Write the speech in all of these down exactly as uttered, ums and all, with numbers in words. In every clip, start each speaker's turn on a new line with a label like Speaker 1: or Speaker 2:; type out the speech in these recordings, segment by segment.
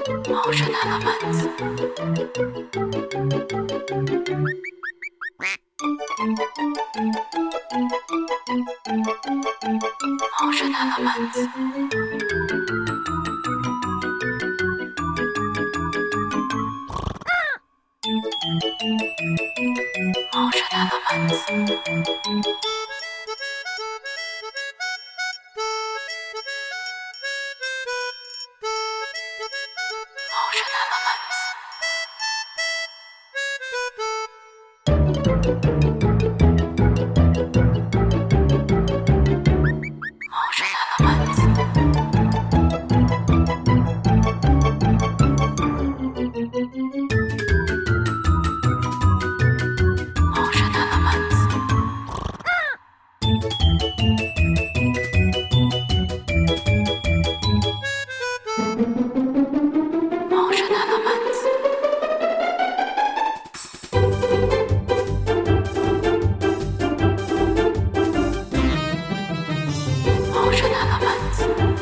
Speaker 1: Motion elements. Motion elements. Motion elements. Motion elements. Motion elements. Motion elements. Motion elements. Motion elements.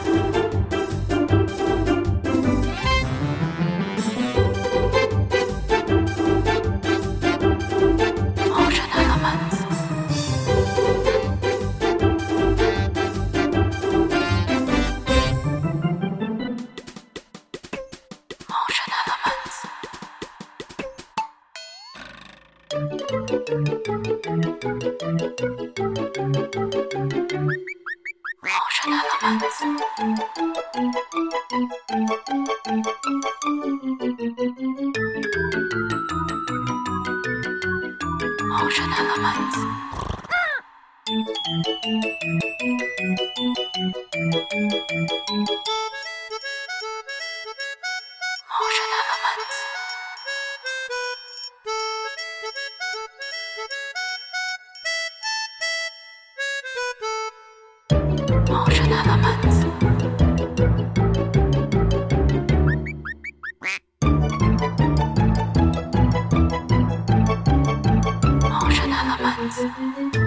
Speaker 1: Motion elements. Motion elements. Motion elements. Motion elements. Motion elements. Motion elements. Motion elements.